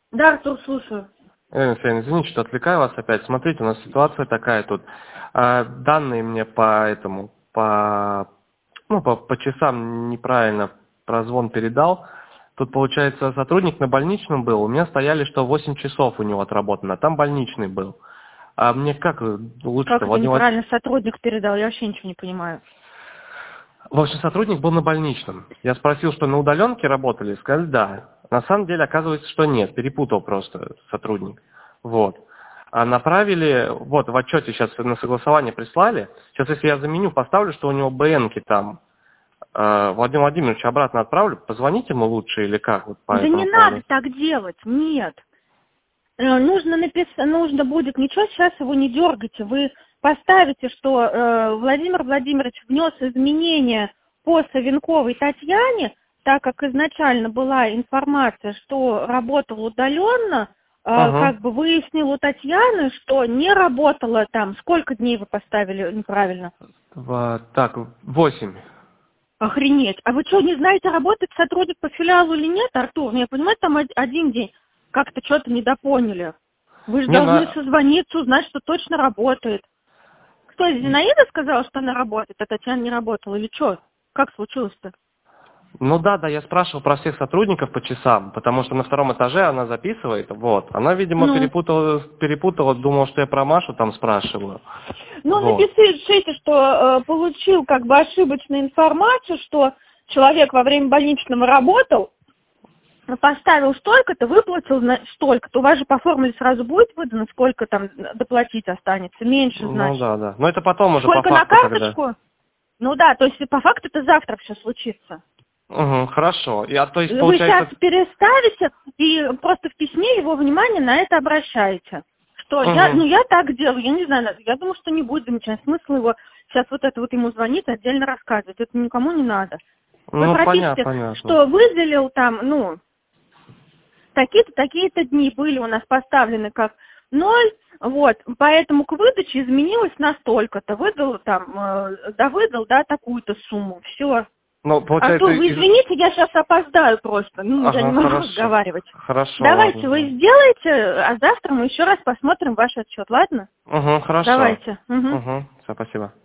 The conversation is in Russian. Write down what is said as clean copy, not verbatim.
Да, Артур, слушаю. Елена Алексеевна, извините, что отвлекаю вас опять. Смотрите, у нас ситуация такая тут. Данные мне по часам неправильно прозвон передал. Тут, получается, сотрудник на больничном был. У меня стояли, что 8 часов у него отработано. Там больничный был. А мне как Как лучше-то? это неправильно сотрудник передал? Я вообще ничего не понимаю. В общем, сотрудник был на больничном. Я спросил, что на удаленке работали, сказали, да. На самом деле, оказывается, что нет, перепутал просто сотрудник. Вот. А направили, вот, в отчете сейчас на согласование прислали. Сейчас, если я заменю, поставлю, что у него БНки там. Владимир Владимирович обратно отправлю. Позвоните ему лучше или как вот по Да не этому надо поводу? так делать, нет. Нужно будет, ничего сейчас его не дергайте, вы поставите, что Владимир Владимирович внес изменения по Савенковой Татьяне, так как изначально была информация, что работал удаленно, Угу. как бы выяснил у Татьяны, что не работала там. Сколько дней вы поставили неправильно? Так, 8. Охренеть. А вы что, не знаете, работает сотрудник по филиалу или нет, Артур? Ну, я понимаю, там один день как-то что-то недопоняли. Вы же Не, должны созвониться, узнать, что точно работает. Кто, Зинаида сказала, что она работает, а Татьяна не работала? Или что? Как случилось-то? Ну да, я спрашивал про всех сотрудников по часам, потому что на втором этаже она записывает, вот. Она, видимо, Ну, перепутала, думала, что я про Машу там спрашиваю. Вот. напишите, что получил как бы ошибочную информацию, что человек во время больничного работал, поставил столько-то, выплатил столько-то. У вас же по формуле сразу будет выдано, сколько там доплатить останется, меньше, Ну значит. да. Но это потом уже по Сколько на факту, когда. карточку? Ну да, то есть по факту это завтра все случится. Угу, хорошо. То есть Вы сейчас получается. переставите и просто в письме его внимание на это обращаете. Что Угу. я так делаю, я не знаю, я думаю, что не будет замечательный смысл его сейчас вот это вот ему звонить и отдельно рассказывать. Это никому не надо. Вы Ну, пропишите, понятно. что выделил там, такие-то, такие-то дни были у нас поставлены как 0, вот, поэтому к выдаче изменилось на столько-то, выдал такую-то сумму, все. Ну, получается. Артур, вы извините, я сейчас опоздаю просто, я не Ага, могу хорошо. разговаривать. Хорошо, Давайте ладно. вы сделаете, а завтра мы еще раз посмотрим ваш отчет, ладно? Угу, хорошо. Давайте. Угу. Угу, все, спасибо.